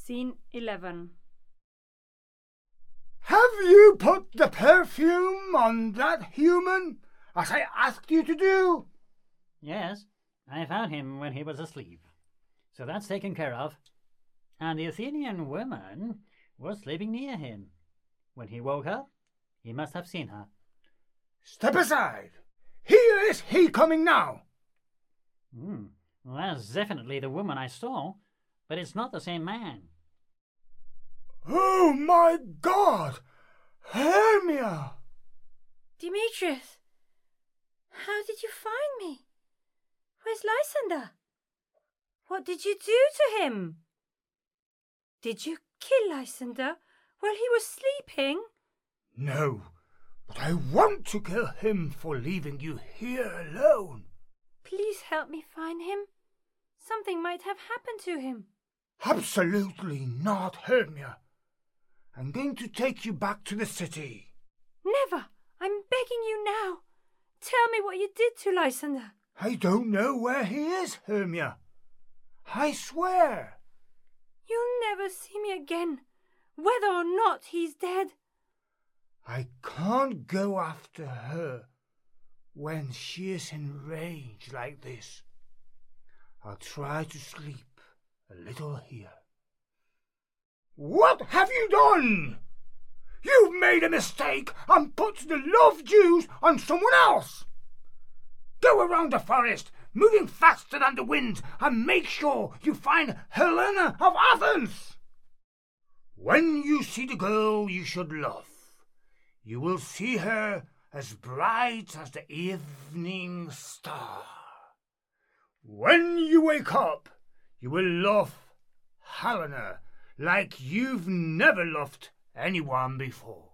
Scene 11. Have you put the perfume on that human, as I asked you to do? Yes, I found him when he was asleep. So that's taken care of. And the Athenian woman was sleeping near him. When he woke up, he must have seen her. Step aside. Here is he coming now. Well, that's definitely the woman I saw, but it's not the same man. Oh, my God! Hermia! Demetrius, how did you find me? Where's Lysander? What did you do to him? Did you kill Lysander while he was sleeping? No, but I want to kill him for leaving you here alone. Please help me find him. Something might have happened to him. Absolutely not, Hermia. I'm going to take you back to the city. Never! I'm begging you now. Tell me what you did to Lysander. I don't know where he is, Hermia. I swear. You'll never see me again, whether or not he's dead. I can't go after her when she is enraged like this. I'll try to sleep a little here. What have you done? You've made a mistake and put the love juice on someone else. Go around the forest, moving faster than the wind, and make sure you find Helena of Athens. When you see the girl you should love, you will see her as bright as the evening star. When you wake up, you will love Helena like you've never loved anyone before.